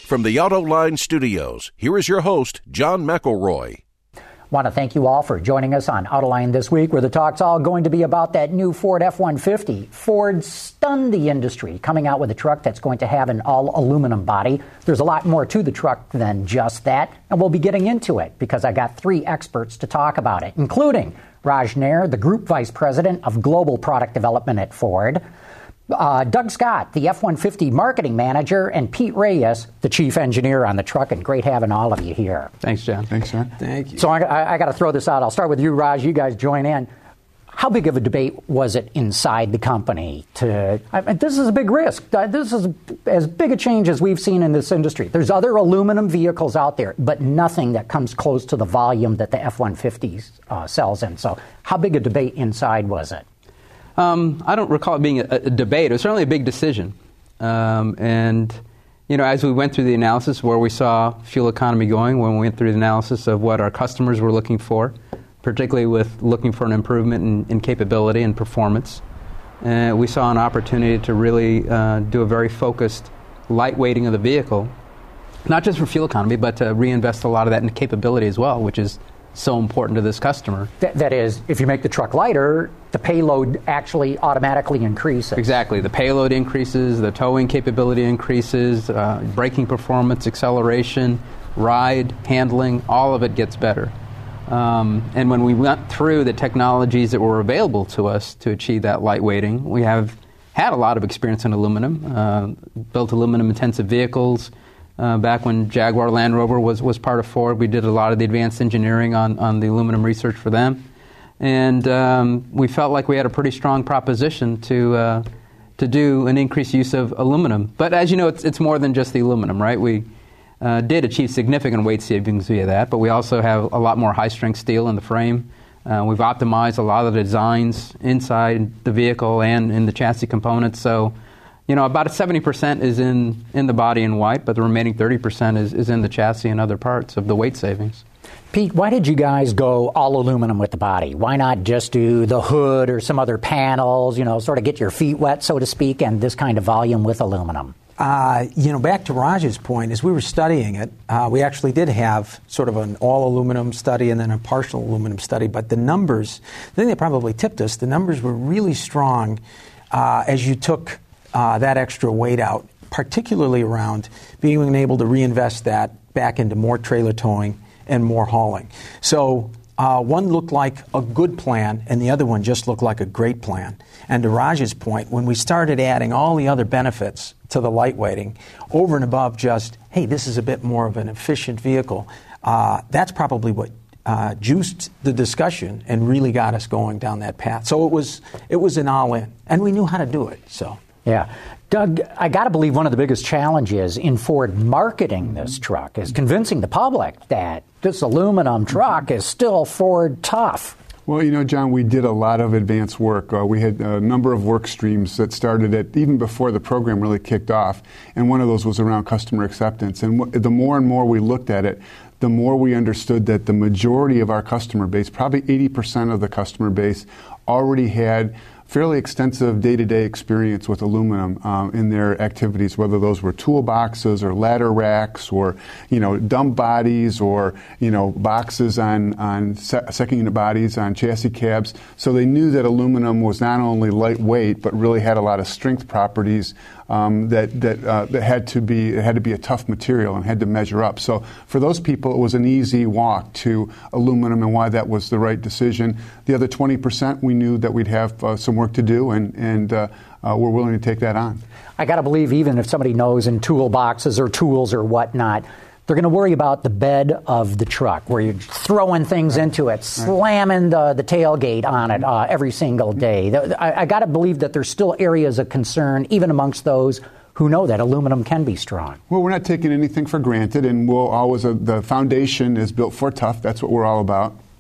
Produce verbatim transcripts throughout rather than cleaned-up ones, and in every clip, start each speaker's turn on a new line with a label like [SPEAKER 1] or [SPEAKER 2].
[SPEAKER 1] From the AutoLine Studios, here is your host, John McElroy.
[SPEAKER 2] Want to thank you all for joining us on AutoLine this week, where the talk's all going to be about that new Ford F one fifty. Ford stunned the industry, coming out with a truck that's going to have an all-aluminum body. There's a lot more to the truck than just that, and we'll be getting into it because I got three experts to talk about it, including Raj Nair, the Group Vice President of Global Product Development at Ford, Uh, Doug Scott, the F one fifty Marketing Manager, and Pete Reyes, the Chief Engineer on the truck, and great having all of you here.
[SPEAKER 3] Thanks, John.
[SPEAKER 4] Thanks, John. Thank you.
[SPEAKER 2] So I, I, I got to throw this out. I'll start with you, Raj. You guys join in. How big of a debate was it inside the company? To I mean, this is a big risk. Uh, This is as big a change as we've seen in this industry. There's other aluminum vehicles out there, but nothing that comes close to the volume that the F one fifty uh, sells in. So how big a debate inside was it?
[SPEAKER 3] Um, I don't recall it being a, a debate. It was certainly a big decision. Um, and, you know, as we went through the analysis where we saw fuel economy going, when we went through the analysis of what our customers were looking for, particularly with looking for an improvement in, in capability and performance, uh, we saw an opportunity to really uh, do a very focused lightweighting of the vehicle, not just for fuel economy, but to reinvest a lot of that in capability as well, which is so important to this customer.
[SPEAKER 2] That, that is, if you make the truck lighter, the payload actually automatically increases.
[SPEAKER 3] Exactly. The payload increases, the towing capability increases, uh, braking performance, acceleration, ride, handling, all of it gets better. Um, and when we went through the technologies that were available to us to achieve that lightweighting, we have had a lot of experience in aluminum, uh, built aluminum-intensive vehicles. Uh, back when Jaguar Land Rover was, was part of Ford, we did a lot of the advanced engineering on, on the aluminum research for them. And um, we felt like we had a pretty strong proposition to uh, to do an increased use of aluminum. But as you know, it's, it's more than just the aluminum, right? We uh, did achieve significant weight savings via that, but we also have a lot more high-strength steel in the frame. Uh, we've optimized a lot of the designs inside the vehicle and in the chassis components. So, you know, about seventy percent is in, in the body in white, but the remaining thirty percent is, is in the chassis and other parts of the weight savings.
[SPEAKER 2] Pete, why did you guys go all aluminum with the body? Why not just do the hood or some other panels, you know, sort of get your feet wet, so to speak, and this kind of volume with aluminum?
[SPEAKER 4] Uh, you know, back to Raj's point, as we were studying it, uh, we actually did have sort of an all-aluminum study and then a partial aluminum study, but the numbers, the thing that probably tipped us, the numbers were really strong uh, as you took uh, that extra weight out, particularly around being able to reinvest that back into more trailer towing and more hauling. So uh, one looked like a good plan, and the other one just looked like a great plan. And to Raj's point, when we started adding all the other benefits to the lightweighting, over and above just, hey, this is a bit more of an efficient vehicle, uh, that's probably what uh, juiced the discussion and really got us going down that path. So it was it was an all-in, and we knew how to do it. So
[SPEAKER 2] yeah. Doug, I got to believe one of the biggest challenges in Ford marketing this truck is convincing the public that this aluminum truck is still Ford tough.
[SPEAKER 5] Well, you know, John, we did a lot of advanced work. Uh, we had a number of work streams that started at even before the program really kicked off, and one of those was around customer acceptance. And w- the more and more we looked at it, the more we understood that the majority of our customer base, probably eighty percent of the customer base, already had fairly extensive day-to-day experience with aluminum um, in their activities, whether those were toolboxes or ladder racks or, you know, dump bodies or, you know, boxes on, on se- second unit bodies on chassis cabs. So they knew that aluminum was not only lightweight, but really had a lot of strength properties um, that, that, uh, that had to be, it had to be a tough material and had to measure up. So for those people, it was an easy walk to aluminum and why that was the right decision. The other twenty percent, we knew that we'd have uh, some work to do, and, and uh, uh, we're willing to take that on.
[SPEAKER 2] I got to believe even if somebody knows in toolboxes or tools or whatnot, they're going to worry about the bed of the truck, where you're throwing things right. into it, slamming the, the tailgate on it uh, every single day. I, I got to believe that there's still areas of concern, even amongst those who know that aluminum can be strong.
[SPEAKER 5] Well, we're not taking anything for granted, and we'll always, uh, the foundation is built for tough. That's what we're all about.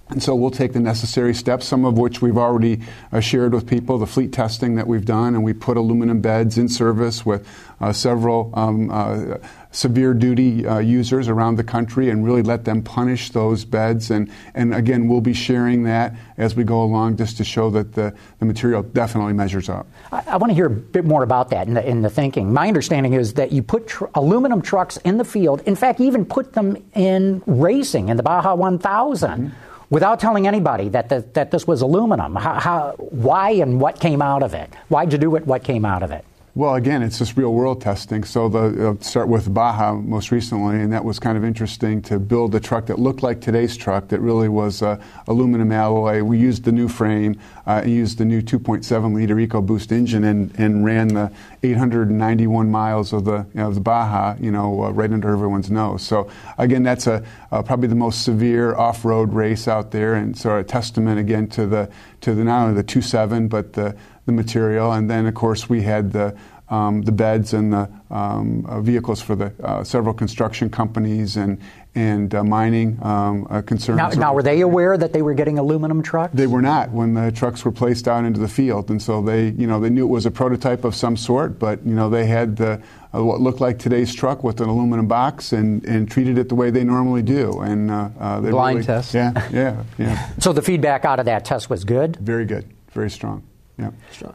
[SPEAKER 5] And so we'll take the necessary steps, some of which we've already uh, shared with people, the fleet testing that we've done, and we put aluminum beds in service with uh, several um, uh, severe duty uh, users around the country and really let them punish those beds. And, and again, we'll be sharing that as we go along just to show that the, the material definitely measures up.
[SPEAKER 2] I, I want to hear a bit more about that in the, in the thinking. My understanding is that you put tr- aluminum trucks in the field, in fact, even put them in racing in the Baja one thousand. Mm-hmm. Without telling anybody that the, that this was aluminum. How, how, why and what came out of it? Why'd you do it? What came out of it?
[SPEAKER 5] Well, again, it's just real-world testing. So the uh, start with Baja most recently, and that was kind of interesting to build a truck that looked like today's truck that really was uh, aluminum alloy. We used the new frame, uh, and used the new two point seven liter EcoBoost engine, and, and ran the eight hundred ninety-one miles of the, you know, of the Baja, you know, uh, right under everyone's nose. So again, that's a uh, probably the most severe off-road race out there, and so a testament again to the to the not only the two point seven but the the material. And then of course we had the um, the beds and the um, uh, vehicles for the uh, several construction companies and and uh, mining um, uh, concerns.
[SPEAKER 2] Now, now, were they aware that they were getting aluminum trucks?
[SPEAKER 5] They were not when the trucks were placed out into the field, and so they, you know, they knew it was a prototype of some sort, but you know, they had the, uh, what looked like today's truck with an aluminum box, and, and treated it the way they normally do. And uh, uh, they
[SPEAKER 3] blind
[SPEAKER 5] really,
[SPEAKER 3] test.
[SPEAKER 5] Yeah, yeah, yeah.
[SPEAKER 2] So the feedback out of that test was good.
[SPEAKER 5] Very good, very strong. Yeah,
[SPEAKER 4] strong.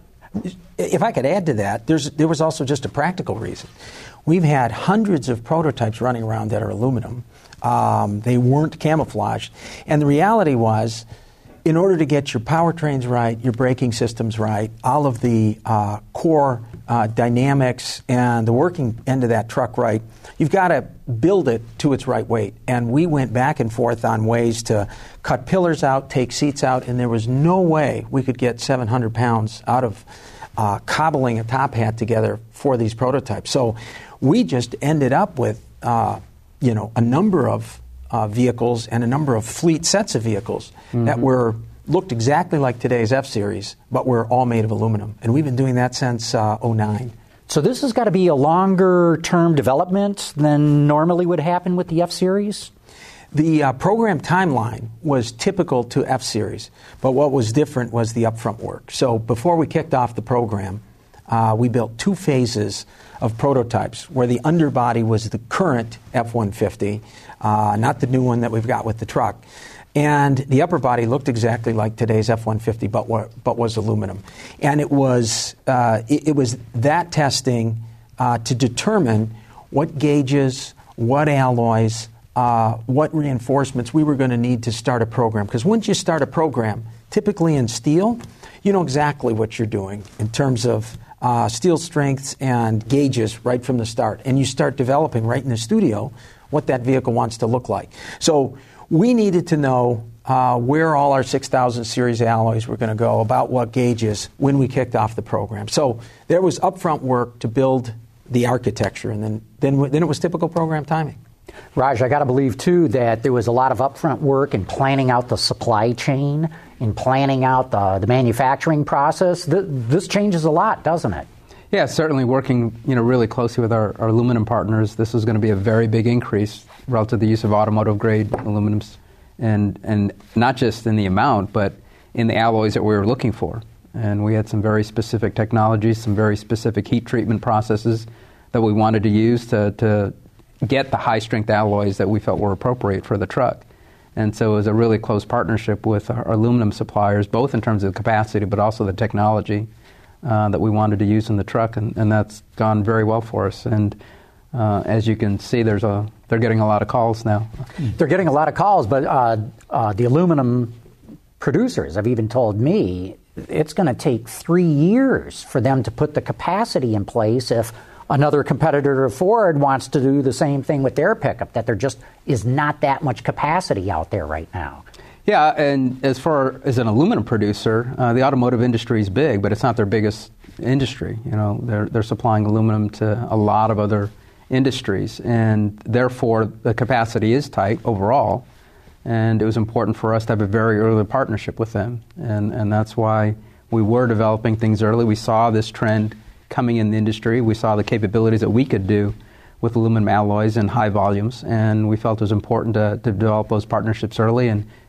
[SPEAKER 4] If I could add to that, there's, there was also just a practical reason. We've had hundreds of prototypes running around that are aluminum. Um, they weren't camouflaged. And the reality was, in order to get your powertrains right, your braking systems right, all of the uh, core uh, dynamics and the working end of that truck right, you've got to build it to its right weight. And we went back and forth on ways to cut pillars out, take seats out, and there was no way we could get seven hundred pounds out of uh, cobbling a top hat together for these prototypes. So we just ended up with uh, you know, a number of uh, vehicles and a number of fleet sets of vehicles mm-hmm. that were looked exactly like today's F-Series, but were all made of aluminum. And we've been doing that since uh, oh nine.
[SPEAKER 2] So this has got to be a longer-term development than normally would happen with the F-Series?
[SPEAKER 4] The uh, program timeline was typical to F-Series, but what was different was the upfront work. So before we kicked off the program, uh, we built two phases of prototypes where the underbody was the current F one fifty, uh, not the new one that we've got with the truck. And the upper body looked exactly like today's F one fifty, but wa- but was aluminum. And it was uh, it, it was that testing uh, to determine what gauges, what alloys, uh, what reinforcements we were going to need to start a program. Because once you start a program, typically in steel, you know exactly what you're doing in terms of uh, steel strengths and gauges right from the start. And you start developing right in the studio what that vehicle wants to look like. So we needed to know uh, where all our six thousand series alloys were going to go, about what gauges, when we kicked off the program. So there was upfront work to build the architecture, and then then, then it was typical program timing.
[SPEAKER 2] Raj, I got to believe, too, that there was a lot of upfront work in planning out the supply chain, in planning out the, the manufacturing process. Th- this changes a lot, doesn't it?
[SPEAKER 3] Yeah, certainly working, you know, really closely with our, our aluminum partners. This is going to be a very big increase relative to the use of automotive-grade aluminums, and and not just in the amount, but in the alloys that we were looking for. And we had some very specific technologies, some very specific heat treatment processes that we wanted to use to, to get the high-strength alloys that we felt were appropriate for the truck. And so it was a really close partnership with our aluminum suppliers, both in terms of the capacity, but also the technology uh, that we wanted to use in the truck, and, and that's gone very well for us. And uh, as you can see, there's a they're getting a lot of calls now.
[SPEAKER 2] They're getting a lot of calls, but uh, uh, the aluminum producers have even told me it's going to take three years for them to put the capacity in place if another competitor of Ford wants to do the same thing with their pickup, that there just is not that much capacity out there right now.
[SPEAKER 3] Yeah, and as far as an aluminum producer, uh, the automotive industry is big, but it's not their biggest industry. You know, they're they're supplying aluminum to a lot of other industries, and therefore the capacity is tight overall. And it was important for us to have a very early partnership with them, and and that's why we were developing things early. We saw this trend coming in the industry. We saw the capabilities that we could do with aluminum alloys in high volumes, and we felt it was important to, to develop those partnerships early and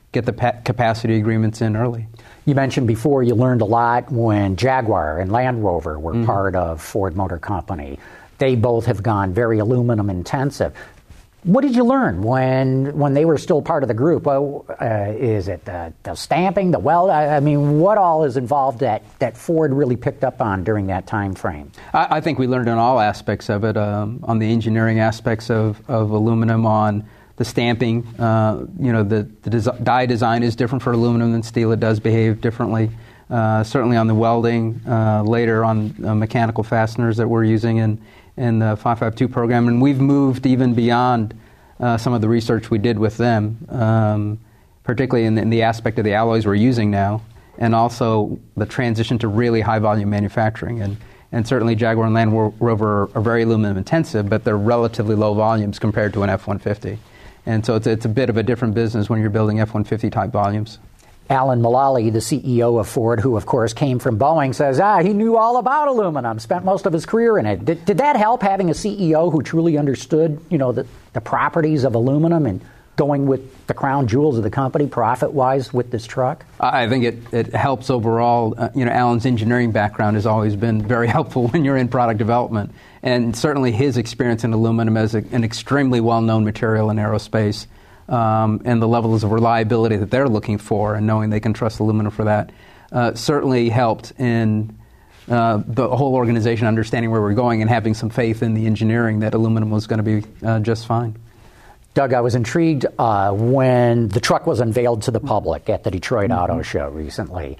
[SPEAKER 3] get the pa- capacity agreements in early.
[SPEAKER 2] You mentioned before you learned a lot when Jaguar and Land Rover were mm-hmm. part of Ford Motor Company. They both have gone very aluminum intensive. What did you learn when when they were still part of the group? Well, uh, is it the, the stamping, the weld? I, I mean, what all is involved that, that Ford really picked up on during that time frame?
[SPEAKER 3] I, I think we learned on all aspects of it, um, on the engineering aspects of, of aluminum, on the stamping. Uh, you know, the, the des- die design is different for aluminum than steel. It does behave differently. Uh, certainly on the welding, uh, later on uh, mechanical fasteners that we're using in in the five five two program, and we've moved even beyond uh, some of the research we did with them, um, particularly in the, in the aspect of the alloys we're using now, and also the transition to really high-volume manufacturing. And, and certainly Jaguar and Land Rover are very aluminum intensive, but they're relatively low volumes compared to an F one fifty. And so it's, it's a bit of a different business when you're building F one fifty type volumes.
[SPEAKER 2] Alan Mulally, the C E O of Ford, who of course came from Boeing, says, ah, he knew all about aluminum, spent most of his career in it. Did, did that help, having a C E O who truly understood, you know, the, the properties of aluminum and going with the crown jewels of the company, profit-wise, with this truck?
[SPEAKER 3] I think it, it helps overall. Uh, you know, Alan's engineering background has always been very helpful when you're in product development. And certainly his experience in aluminum as a, an extremely well-known material in aerospace, Um, and the levels of reliability that they're looking for, and knowing they can trust aluminum for that, uh, certainly helped in uh, the whole organization understanding where we're going and having some faith in the engineering that aluminum was going to be uh, just fine.
[SPEAKER 2] Doug, I was intrigued uh, when the truck was unveiled to the public at the Detroit mm-hmm. Auto Show recently.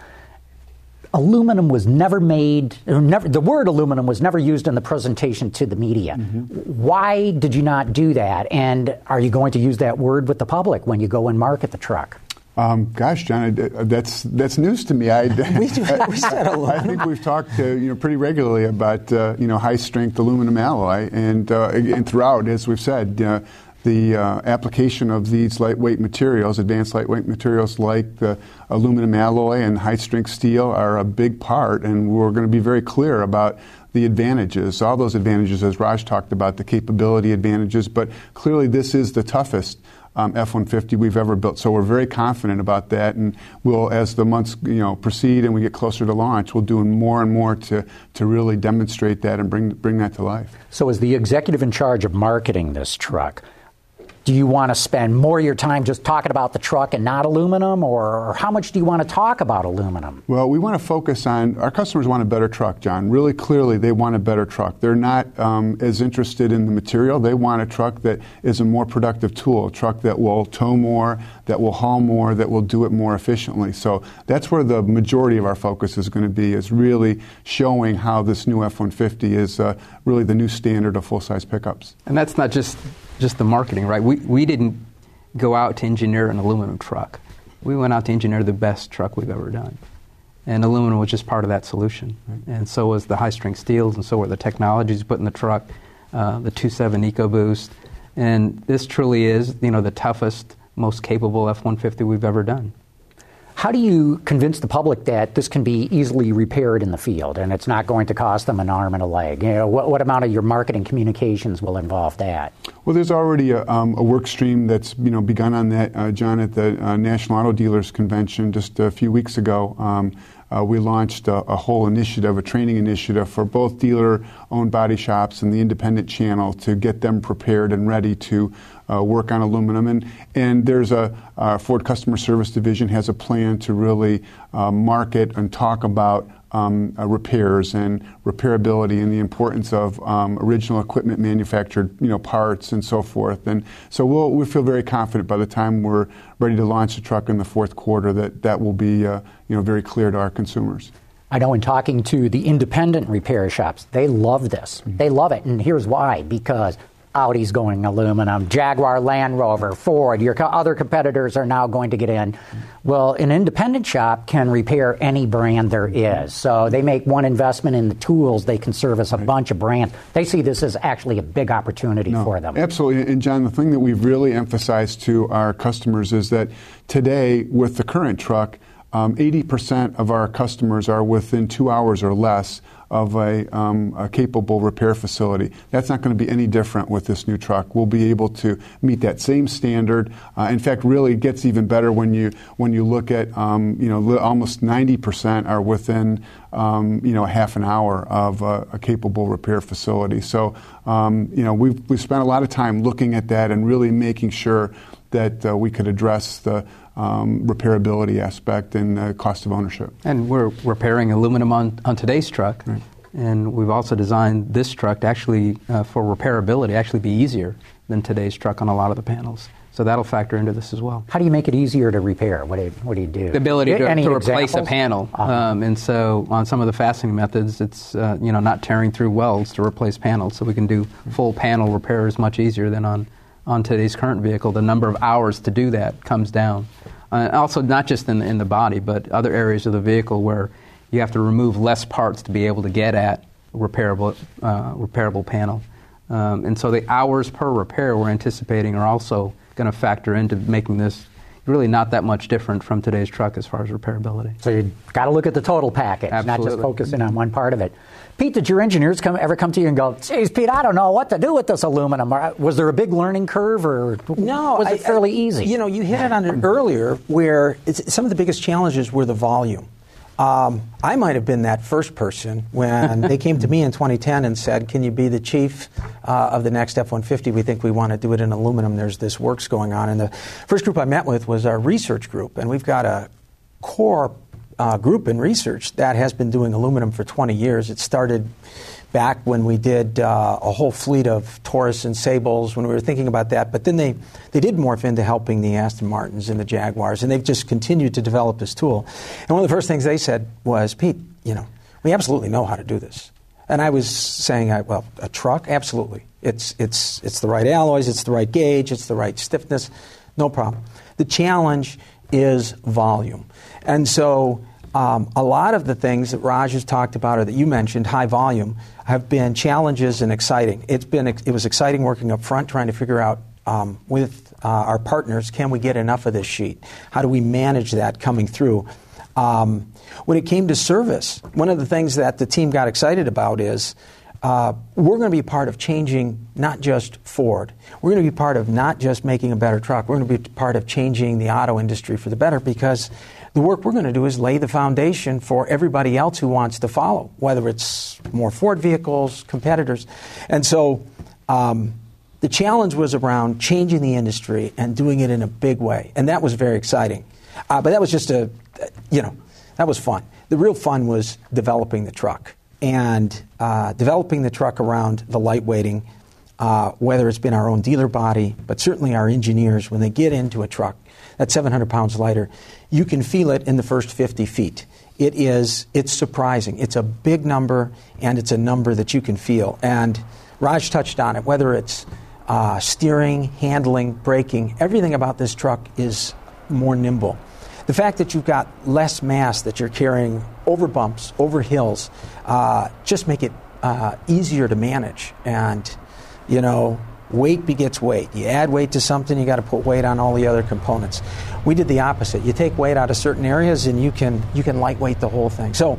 [SPEAKER 2] Aluminum was never made, never, the word aluminum was never used in the presentation to the media. Mm-hmm. Why did you not do that? And are you going to use that word with the public when you go and market the truck?
[SPEAKER 5] Um, gosh, John, I, that's that's news to me. I,
[SPEAKER 4] we, do, we said aluminum.
[SPEAKER 5] I think we've talked uh, you know, pretty regularly about uh, you know high-strength aluminum alloy, and, uh, and throughout, as we've said, uh, the uh, application of these lightweight materials, advanced lightweight materials like the aluminum alloy and high-strength steel are a big part, and we're going to be very clear about the advantages, all those advantages as Raj talked about, the capability advantages, but clearly this is the toughest um, F one fifty we've ever built, so we're very confident about that, and we'll, as the months you know proceed and we get closer to launch, we'll do more and more to, to really demonstrate that and bring, bring that to life.
[SPEAKER 2] So as the executive in charge of marketing this truck, do you want to spend more of your time just talking about the truck and not aluminum, or how much do you want to talk about aluminum?
[SPEAKER 5] Well, we want to focus on, our customers want a better truck, John. Really clearly, they want a better truck. They're not um, as interested in the material. They want a truck that is a more productive tool, a truck that will tow more, that will haul more, that will do it more efficiently. So that's where the majority of our focus is going to be, is really showing how this new F one fifty is uh, really the new standard of full-size pickups.
[SPEAKER 3] And that's not just just the marketing, right? We we didn't go out to engineer an aluminum truck. We went out to engineer the best truck we've ever done. And aluminum was just part of that solution. Right. And so was the high-strength steels, and so were the technologies put in the truck, uh, the two point seven EcoBoost. And this truly is, you know, the toughest, most capable F one fifty we've ever done.
[SPEAKER 2] How do you convince the public that this can be easily repaired in the field and it's not going to cost them an arm and a leg? You know, what, what amount of your marketing communications will involve that?
[SPEAKER 5] Well, there's already a, um, a work stream that's you know begun on that, uh, John, at the uh, National Auto Dealers Convention just a few weeks ago. Um, Uh, we launched a, a whole initiative, a training initiative for both dealer-owned body shops and the independent channel to get them prepared and ready to uh, work on aluminum. And, and there's a uh, Ford Customer Service Division has a plan to really uh, market and talk about Um, uh, repairs and repairability and the importance of um, original equipment manufactured, you know, parts and so forth. And so we'll, we feel very confident by the time we're ready to launch the truck in the fourth quarter that that will be, uh, you know, very clear to our consumers.
[SPEAKER 2] I know in talking to the independent repair shops, they love this. Mm-hmm. They love it. And here's why. Because Audi's going aluminum, Jaguar, Land Rover, Ford, your co- other competitors are now going to get in. Well, an independent shop can repair any brand there is. So they make one investment in the tools, they can service a right. bunch of brands. They see this as actually a big opportunity
[SPEAKER 5] no,
[SPEAKER 2] for them.
[SPEAKER 5] Absolutely. And John, the thing that we've really emphasized to our customers is that today with the current truck, Um, eighty percent of our customers are within two hours or less of a, um, a capable repair facility. That's not going to be any different with this new truck. We'll be able to meet that same standard. Uh, in fact, really it gets even better when you when you look at um, you know li- almost ninety percent are within um, you know half an hour of a, a capable repair facility. So um, you know we've we've spent a lot of time looking at that and really making sure that uh, we could address the um, repairability aspect and the cost of ownership.
[SPEAKER 3] And we're repairing aluminum on, on today's truck.
[SPEAKER 5] Right.
[SPEAKER 3] And we've also designed this truck to actually, uh, for repairability, actually be easier than today's truck on a lot of the panels. So that'll factor into this as well.
[SPEAKER 2] How do you make it easier to repair? What do you, what do, you do?
[SPEAKER 3] The ability to,
[SPEAKER 2] Any
[SPEAKER 3] to replace
[SPEAKER 2] examples?
[SPEAKER 3] a panel.
[SPEAKER 2] Uh-huh.
[SPEAKER 3] Um, and so on some of the fastening methods, it's uh, you know not tearing through welds to replace panels. So we can do full panel repairs much easier than on, on today's current vehicle. The number of hours to do that comes down. Uh, also, not just in, in the body, but other areas of the vehicle where you have to remove less parts to be able to get at repairable uh, repairable panel. Um, and so the hours per repair we're anticipating are also going to factor into making this really not that much different from today's truck as far as repairability.
[SPEAKER 2] So you've got to look at the total package,
[SPEAKER 3] Absolutely.
[SPEAKER 2] not just focusing on one part of it. Pete, did your engineers come, ever come to you and go, geez, Pete, I don't know what to do with this aluminum? Or, was there a big learning curve, or
[SPEAKER 4] No,
[SPEAKER 2] was it
[SPEAKER 4] I-
[SPEAKER 2] fairly
[SPEAKER 4] I-
[SPEAKER 2] easy?
[SPEAKER 4] You know, you hit it on it earlier, where it's, some of the biggest challenges were the volume. Um, I might have been that first person when they came to me in twenty ten and said, can you be the chief uh, of the next F one fifty? We think we want to do it in aluminum. There's this works going on. And the first group I met with was our research group, and we've got a core uh, group in research that has been doing aluminum for twenty years. It started back when we did uh, a whole fleet of Taurus and Sables, when we were thinking about that. But then they, they did morph into helping the Aston Martins and the Jaguars, and they've just continued to develop this tool. And one of the first things they said was, Pete, you know, we absolutely know how to do this. And I was saying, I, well, a truck? Absolutely. It's, it's, it's the right alloys, it's the right gauge, it's the right stiffness, no problem. The challenge is volume. And so um, a lot of the things that Raj has talked about or that you mentioned, high volume, have been challenges and exciting. It's been, it was exciting working up front, trying to figure out um, with uh, our partners, can we get enough of this sheet? How do we manage that coming through? Um, when it came to service, one of the things that the team got excited about is uh, we're going to be part of changing not just Ford. We're going to be part of not just making a better truck. We're going to be part of changing the auto industry for the better, because the work we're going to do is lay the foundation for everybody else who wants to follow, whether it's more Ford vehicles, competitors. And so um, the challenge was around changing the industry and doing it in a big way. And that was very exciting. Uh, but that was just a, you know, that was fun. The real fun was developing the truck. And uh, developing the truck around the lightweighting, uh, whether it's been our own dealer body, but certainly our engineers, when they get into a truck that's seven hundred pounds lighter, you can feel it in the first fifty feet. It is, it's surprising. It's a big number, and it's a number that you can feel. And Raj touched on it, whether it's uh, steering, handling, braking, everything about this truck is more nimble. The fact that you've got less mass that you're carrying over bumps, over hills, uh, just make it uh, easier to manage. And, you know, weight begets weight. You add weight to something, you got to put weight on all the other components. We did the opposite. You take weight out of certain areas, and you can you can lightweight the whole thing. So,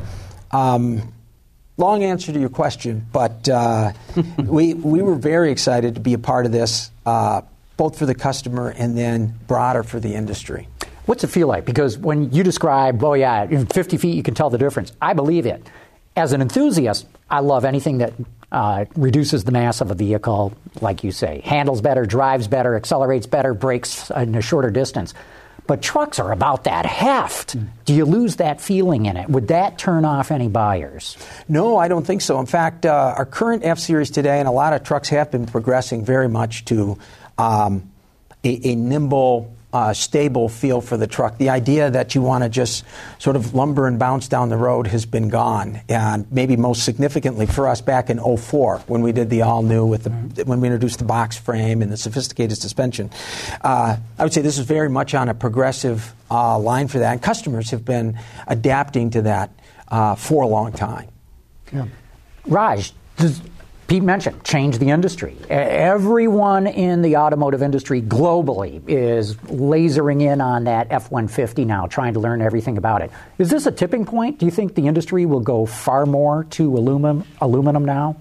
[SPEAKER 4] um, long answer to your question, but uh, we we were very excited to be a part of this, uh, both for the customer and then broader for the industry.
[SPEAKER 2] What's it feel like? Because when you describe, oh yeah, in fifty feet you can tell the difference. I believe it. As an enthusiast, I love anything that uh, reduces the mass of a vehicle, like you say. Handles better, drives better, accelerates better, brakes in a shorter distance. But trucks are about that heft. Mm. Do you lose that feeling in it? Would that turn off any buyers?
[SPEAKER 4] No, I don't think so. In fact, uh, our current F-Series today, and a lot of trucks have been progressing very much to um, a, a nimble, Uh, stable feel for the truck. The idea that you want to just sort of lumber and bounce down the road has been gone. And maybe most significantly for us back in oh four, when we did the all-new, with the, mm-hmm. when we introduced the box frame and the sophisticated suspension. Uh, I would say this is very much on a progressive uh, line for that. And customers have been adapting to that uh, for a long time.
[SPEAKER 2] Yeah. Raj, does, Pete mentioned, change the industry. Everyone in the automotive industry globally is lasering in on that F one fifty now, trying to learn everything about it. Is this a tipping point? Do you think the industry will go far more to aluminum, aluminum now?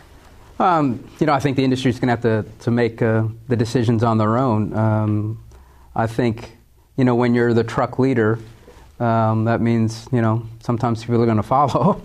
[SPEAKER 3] Um, you know, I think the industry is going to have to, to make uh, the decisions on their own. Um, I think, you know, when you're the truck leader, um, that means, you know, sometimes people are going to follow.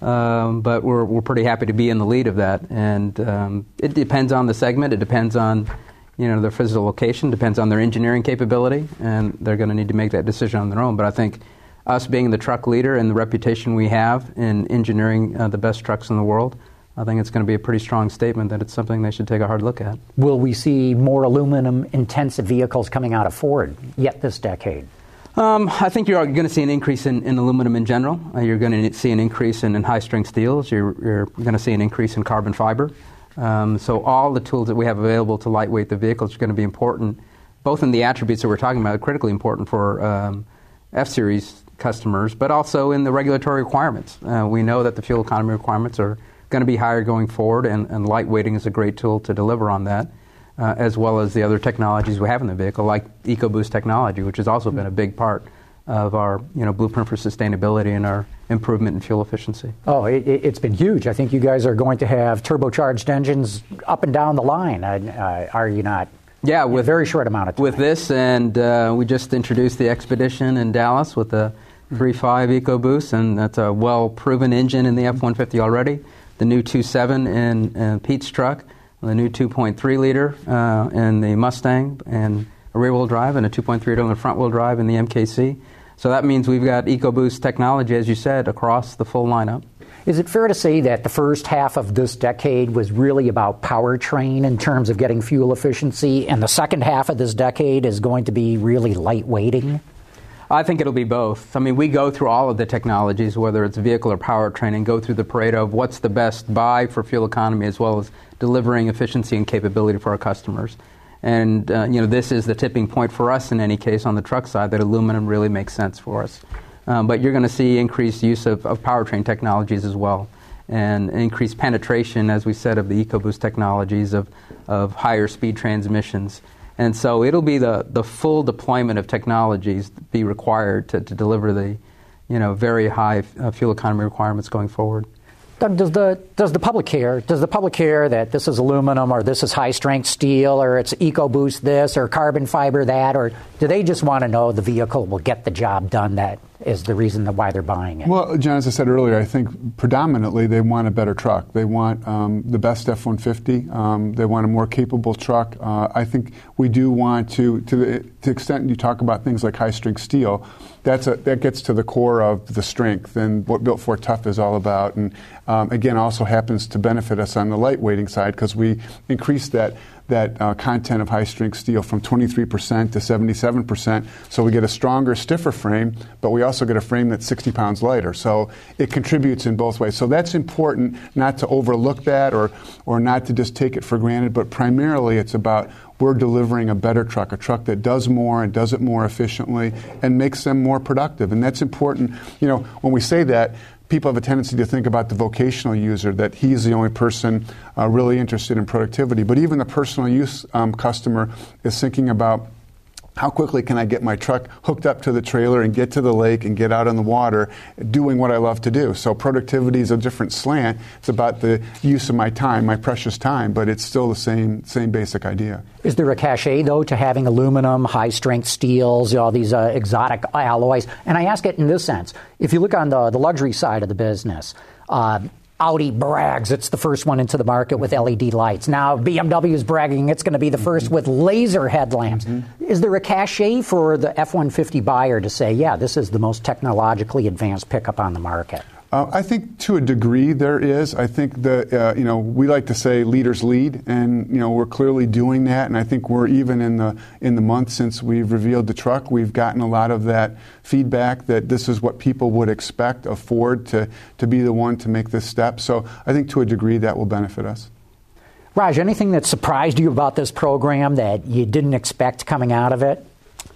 [SPEAKER 3] Um, but we're we're pretty happy to be in the lead of that, and um, it depends on the segment. It depends on, you know, their physical location. Depends on their engineering capability, and they're going to need to make that decision on their own. But I think us being the truck leader and the reputation we have in engineering uh, the best trucks in the world, I think it's going to be a pretty strong statement that it's something they should take a hard look at.
[SPEAKER 2] Will we see more aluminum-intensive vehicles coming out of Ford yet this decade?
[SPEAKER 3] Um, I think you're going to see an increase in, in aluminum in general. Uh, you're going to see an increase in, in high-strength steels. You're, you're going to see an increase in carbon fiber. Um, so all the tools that we have available to lightweight the vehicles are going to be important, both in the attributes that we're talking about, critically important for um, F-Series customers, but also in the regulatory requirements. Uh, we know that the fuel economy requirements are going to be higher going forward, and, and lightweighting is a great tool to deliver on that. Uh, as well as the other technologies we have in the vehicle, like EcoBoost technology, which has also been a big part of our, you know, blueprint for sustainability and our improvement in fuel efficiency.
[SPEAKER 2] Oh, it, it's been huge. I think you guys are going to have turbocharged engines up and down the line. Uh, are you not?
[SPEAKER 3] Yeah, with
[SPEAKER 2] a very short amount of time.
[SPEAKER 3] With this, and uh, we just introduced the Expedition in Dallas with the three point five EcoBoost, and that's a well-proven engine in the F one fifty already. The new two point seven in, in Pete's truck. The new two point three liter uh, in the Mustang and a rear-wheel drive, and a two point three liter in the front-wheel drive in the M K C. So that means we've got EcoBoost technology, as you said, across the full lineup.
[SPEAKER 2] Is it fair to say that the first half of this decade was really about powertrain in terms of getting fuel efficiency, and the second half of this decade is going to be really lightweighting?
[SPEAKER 3] I think it'll be both. I mean, we go through all of the technologies, whether it's vehicle or powertrain, and go through the Pareto of what's the best buy for fuel economy as well as delivering efficiency and capability for our customers. And, uh, you know, this is the tipping point for us in any case on the truck side that aluminum really makes sense for us. Um, but you're going to see increased use of, of powertrain technologies as well, and increased penetration, as we said, of the EcoBoost technologies of, of higher speed transmissions. And so it'll be the, the full deployment of technologies be required to, to deliver the, you know, very high uh, fuel economy requirements going forward.
[SPEAKER 2] Doug, does the does the public care does the public care that this is aluminum or this is high strength steel or it's EcoBoost this or carbon fiber that, or do they just want to know the vehicle will get the job done? That is the reason that why they're buying it.
[SPEAKER 5] Well, John, as I said earlier, I think predominantly they want a better truck. They want um, the best F one fifty. Um, they want a more capable truck. Uh, I think we do want to, to the, to the extent you talk about things like high strength steel, that's a, that gets to the core of the strength and what Built Ford Tough is all about. And um, again, also happens to benefit us on the lightweighting side because we increase that that uh, content of high-strength steel from twenty-three percent to seventy-seven percent. So we get a stronger, stiffer frame, but we also get a frame that's sixty pounds lighter. So it contributes in both ways. So that's important not to overlook that or, or not to just take it for granted, but primarily it's about we're delivering a better truck, a truck that does more and does it more efficiently and makes them more productive. And that's important. You know, when we say that, people have a tendency to think about the vocational user, that he's the only person uh, really interested in productivity. But even the personal use um, customer is thinking about how quickly can I get my truck hooked up to the trailer and get to the lake and get out on the water doing what I love to do. So productivity is a different slant. It's about the use of my time, my precious time, but it's still the same same basic idea.
[SPEAKER 2] Is there a cachet, though, to having aluminum, high-strength steels, all these uh, exotic alloys? And I ask it in this sense. If you look on the, the luxury side of the business, uh, Audi brags it's the first one into the market with L E D lights. Now B M W is bragging it's going to be the first mm-hmm. with laser headlamps. Mm-hmm. Is there a cachet for the F one fifty buyer to say, yeah, this is the most technologically advanced pickup on the market?
[SPEAKER 5] Uh, I think to a degree there is. I think the uh, you know we like to say leaders lead, and you know we're clearly doing that. And I think we're even in the in the month since we've revealed the truck, we've gotten a lot of that feedback that this is what people would expect of Ford to to be the one to make this step. So I think to a degree that will benefit us.
[SPEAKER 2] Raj, anything that surprised you about this program that you didn't expect coming out of it?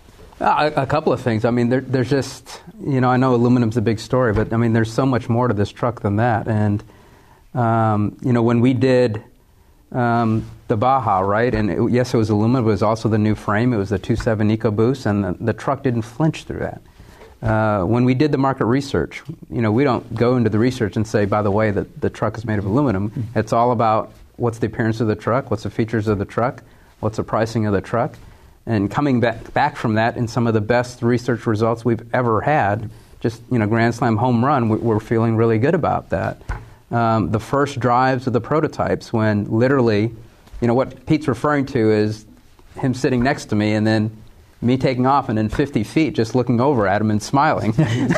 [SPEAKER 3] Uh, a, a couple of things. I mean, there, there's just, you know, I know aluminum's a big story, but I mean, there's so much more to this truck than that. And Um, you know, when we did um, the Baja, right, and it, yes, it was aluminum, but it was also the new frame. It was the two point seven EcoBoost, and the, the truck didn't flinch through that. Uh, when we did the market research, you know, we don't go into the research and say, by the way, that the truck is made of aluminum. Mm-hmm. It's all about what's the appearance of the truck, what's the features of the truck, what's the pricing of the truck, and coming back back from that in some of the best research results we've ever had, just, you know, Grand Slam home run, we, we're feeling really good about that. Um, the first drives of the prototypes, when literally, you know, what Pete's referring to is him sitting next to me and then me taking off and then fifty feet just looking over at him and smiling.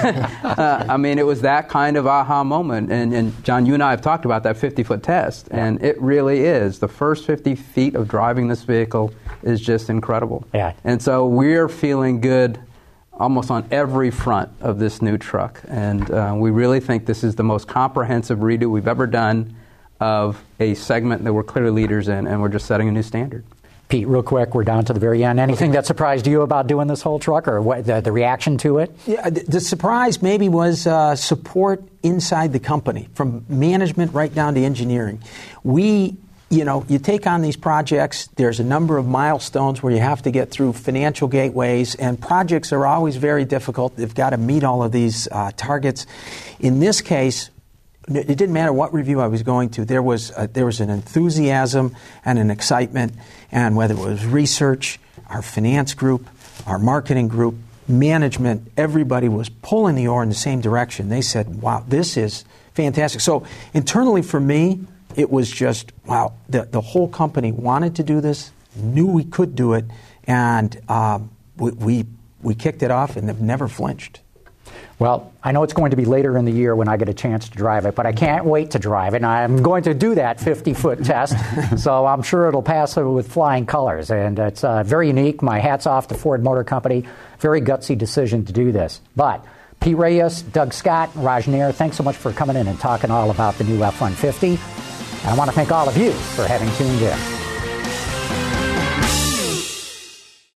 [SPEAKER 3] uh, I mean, it was that kind of aha moment. And, and John, you and I have talked about that fifty-foot test, and it really is. The first fifty feet of driving this vehicle is just incredible.
[SPEAKER 2] Yeah.
[SPEAKER 3] And so we're feeling good almost on every front of this new truck. And uh, we really think this is the most comprehensive redo we've ever done of a segment that we're clear leaders in, and we're just setting a new standard.
[SPEAKER 2] Pete, real quick, we're down to the very end. Anything that surprised you about doing this whole truck, or what, the, the reaction to it?
[SPEAKER 4] Yeah, the, the surprise maybe was uh, support inside the company, from management right down to engineering. We, you know, you take on these projects, there's a number of milestones where you have to get through financial gateways, and projects are always very difficult. They've got to meet all of these uh, targets. In this case, it didn't matter what review I was going to. There was a, there was an enthusiasm and an excitement, and whether it was research, our finance group, our marketing group, management, everybody was pulling the oar in the same direction. They said, wow, this is fantastic. So internally for me, it was just, wow, the, the whole company wanted to do this, knew we could do it, and um, we, we, we kicked it off and have never flinched.
[SPEAKER 2] Well, I know it's going to be later in the year when I get a chance to drive it, but I can't wait to drive it, and I'm going to do that fifty-foot test, so I'm sure it'll pass with flying colors, and it's uh, very unique. My hat's off to Ford Motor Company. Very gutsy decision to do this. But Pete Reyes, Doug Scott, Raj Nair, thanks so much for coming in and talking all about the new F one fifty. I want to thank all of you for having tuned in.